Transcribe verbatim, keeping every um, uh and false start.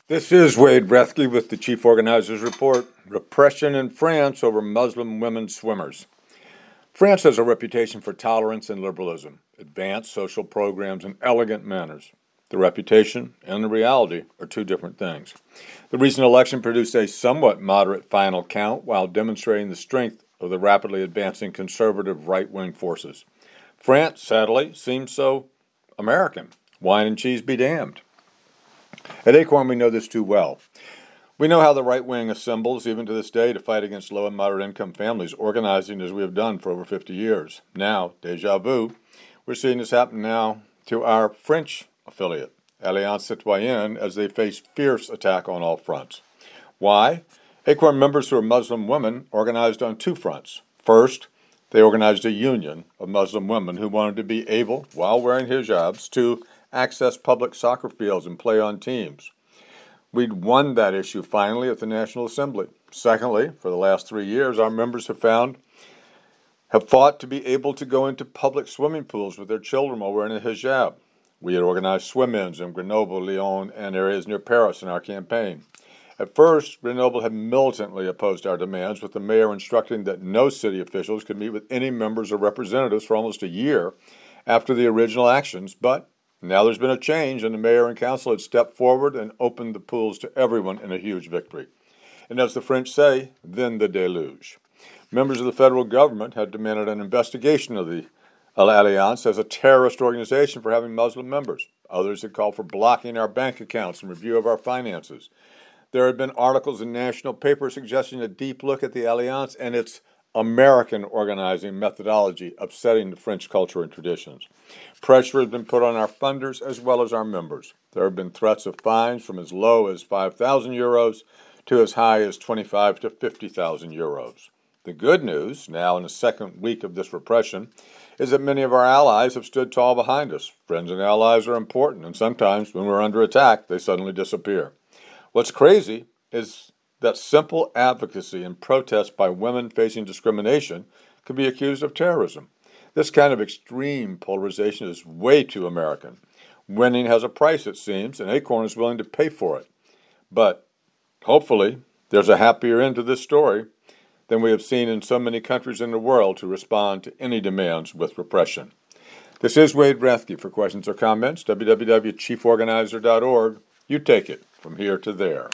This is Wade Brethke with the Chief Organizers Report, Repression in France over Muslim women swimmers. France has a reputation for tolerance and liberalism, advanced social programs, and elegant manners. The reputation and the reality are two different things. The recent election produced a somewhat moderate final count while demonstrating the strength of the rapidly advancing conservative right-wing forces. France, sadly, seems so American. Wine and cheese be damned. At Acorn, we know this too well. We know how the right wing assembles, even to this day, to fight against low and moderate income families, organizing as we have done for over fifty years. Now, deja vu, we're seeing this happen now to our French affiliate, Alliance Citoyenne, as they face fierce attack on all fronts. Why? Acorn members who are Muslim women organized on two fronts. First, they organized a union of Muslim women who wanted to be able, while wearing hijabs, to access public soccer fields and play on teams. We'd won that issue finally at the National Assembly. Secondly, for the last three years, our members have found, have fought to be able to go into public swimming pools with their children while wearing a hijab. We had organized swim-ins in Grenoble, Lyon, and areas near Paris in our campaign. At first, Grenoble had militantly opposed our demands, with the mayor instructing that no city officials could meet with any members or representatives for almost a year after the original actions, but now there's been a change, and the mayor and council had stepped forward and opened the pools to everyone in a huge victory. And as the French say, then the deluge. Members of the federal government had demanded an investigation of the Alliance as a terrorist organization for having Muslim members. Others had called for blocking our bank accounts and review of our finances. There had been articles in national papers suggesting a deep look at the Alliance and its American organizing methodology, upsetting the French culture and traditions. Pressure has been put on our funders as well as our members. There have been threats of fines from as low as five thousand euros to as high as twenty-five to fifty thousand euros. The good news, now in the second week of this repression, is that many of our allies have stood tall behind us. Friends and allies are important, and sometimes when we're under attack, they suddenly disappear. What's crazy is that simple advocacy and protest by women facing discrimination could be accused of terrorism. This kind of extreme polarization is way too American. Winning has a price, it seems, and Acorn is willing to pay for it. But hopefully there's a happier end to this story than we have seen in so many countries in the world to respond to any demands with repression. This is Wade Brethke. For questions or comments, w w w dot chief organizer dot org. You take it from here to there.